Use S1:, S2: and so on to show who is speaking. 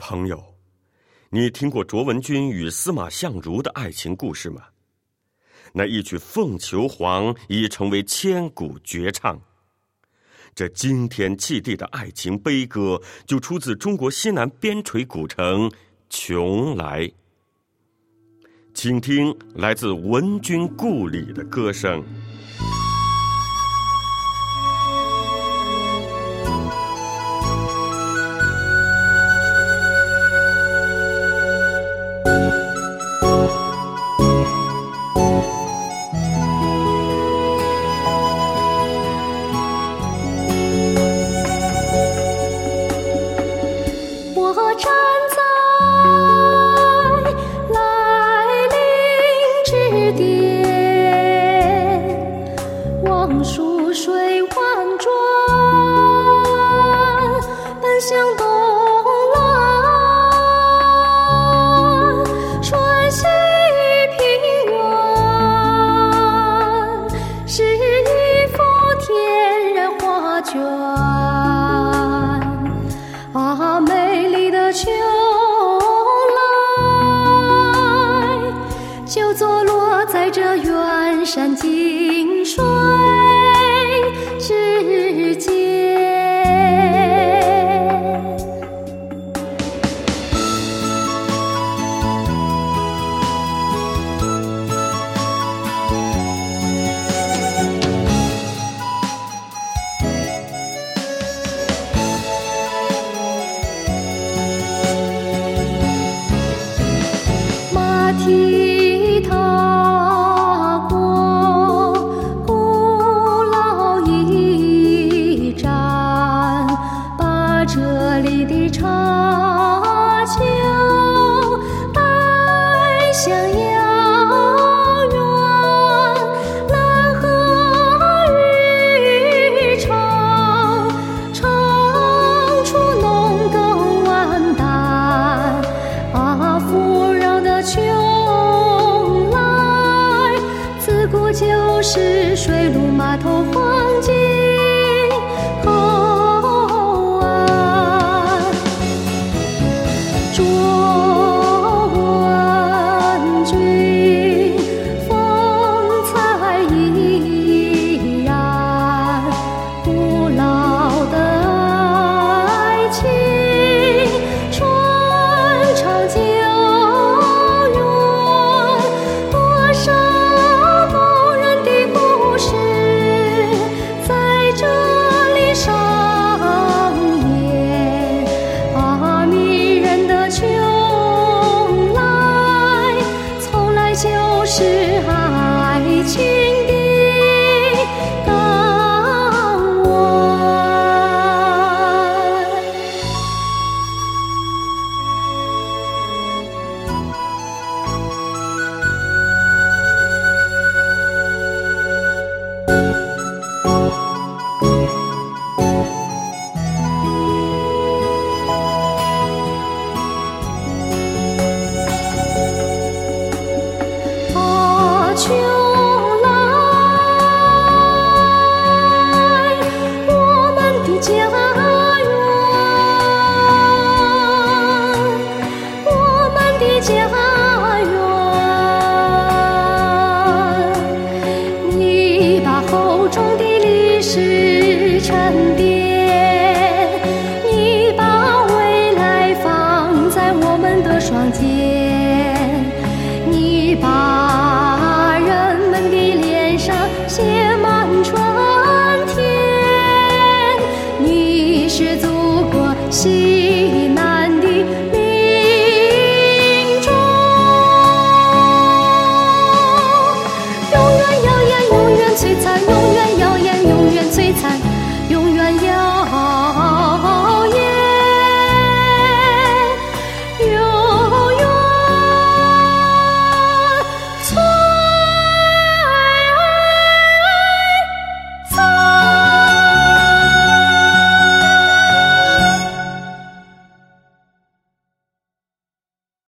S1: 朋友，你听过卓文君与司马相如的爱情故事吗？那一曲《凤求凰》已成为千古绝唱。这惊天泣地的爱情悲歌，就出自中国西南边陲古城邛崃。请听来自文君故里的歌声。
S2: 山静水之间，马蹄踏过古老驿站，把这里的茶酒带向遥远。蓝河渔场，唱出农耕万担。富饶的邛崃，自古就是水陆码头黄金口岸。卓文君风采依然，古老的爱情传唱久远。多少动人的故事在这里上演，迷人的邛崃，从来就是爱情的港湾。邛崃，我们的家园，我们的家园。你把厚重的历史沉淀，你把未来放在我们的双肩，你把人们的脸上写满春天。你是祖国希